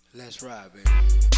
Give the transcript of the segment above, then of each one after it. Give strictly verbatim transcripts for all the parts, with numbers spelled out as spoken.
Let's ride, baby.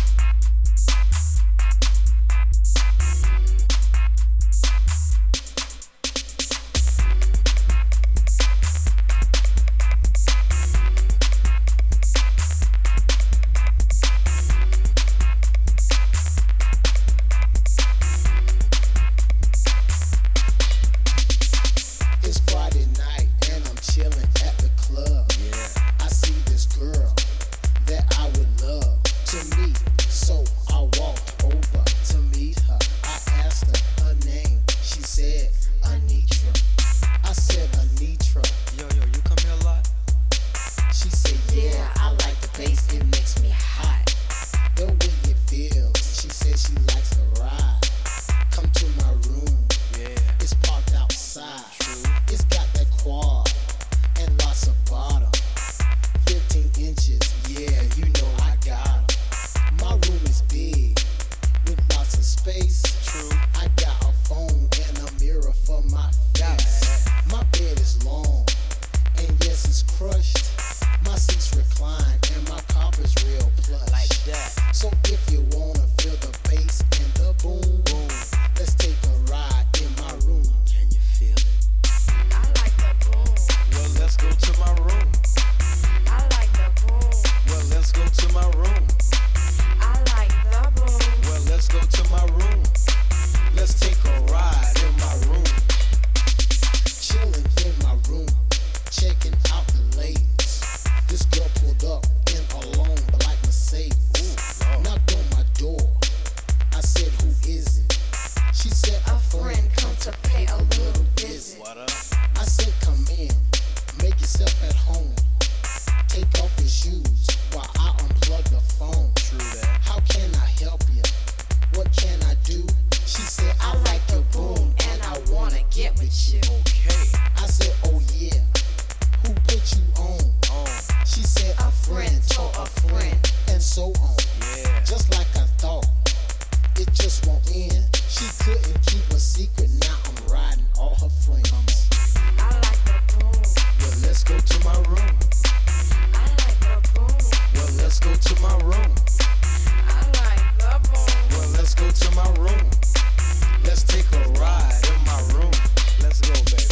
It's Friday night and I'm chilling at the club. Yeah. I see this girl that I would love to meet. So I walked over to meet her. I asked her her name. She said Anitra. I said Anitra. Yo, yo, you come here a lot? She said, yeah, I like the bass, it makes me hot. The way it feels. She said she likes to ride. Come to my room. Yeah. It's parked outside. True. It's got that quad and lots of bottom. fifteen inches, yeah, you know I got 'em. My room is big with lots of space. True. I got a phone and a mirror for my face. My bed is long and yes, it's crushed. My seats recline and my carpet's real plush. Like that. So if you wanna feel the bass and the boom, Boom. let's take a ride in my room. Can you feel it? I like the boom. Well, let's go to my room. I like the boom. Well, let's go to my room. I like the boom. Well, let's go to my room. Let's take a ride in my room. Chilling in my room, checking out the ladies. This girl pulled up in a long black Mercedes. Ooh, Lord. Knocked on my door. I said, who is it? She said, A friend come to pay a little visit. What up? I said, come in, make yourself at home. Take off your shoes while I unplug the phone. True that. How can I help you? What can I do? She said, I like your boom and I wanna get with you. Okay. I said, oh yeah, who put you on? On. She said, a friend told a friend, and so on. Yeah. Just like I thought, it just won't end. She couldn't keep a secret, now I'm riding all her friends. I like the boom. Well, let's go to my room. I like the boom. Well, let's go to my room. I like the boom. Well, let's go to my room. Let's take a ride in my room. Let's go, baby.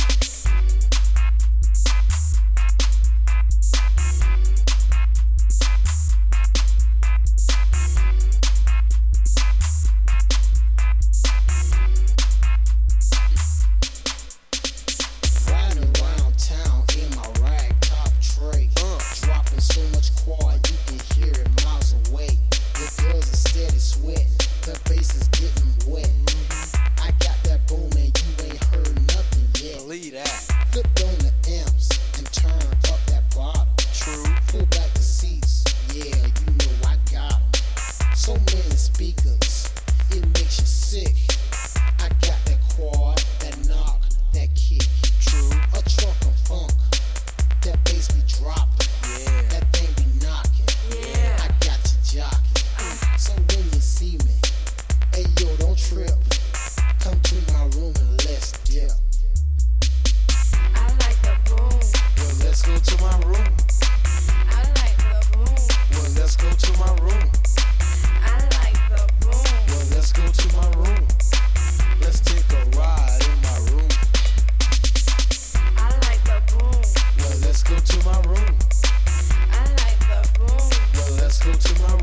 Riding around town in my rag top tray. Uh. Dropping so much quad you can hear it miles away. The girls are steady sweating, the bass is getting wet. I got that boom and you ain't heard nothing yet. Believe that. Flipped on the amps and turned up that bottom. True. Pull back the seats, yeah, you know I got 'em. So many speakers, it makes you sick. I got that quad, that knock, that kick. True. A truck of funk, that bass be dropping. Yeah. That thing be knocking. Yeah. I got you jocking. So when you see me, hey yo, don't trip. Come to my room and let's dip. I like the boom. Well, let's go to my room. I like the boom. Well, let's go to my room. I like the boom. Well, let's go to my room. Let's take a ride in my room. I like the boom. Well, let's go to my room. I like the boom. Well, let's go to my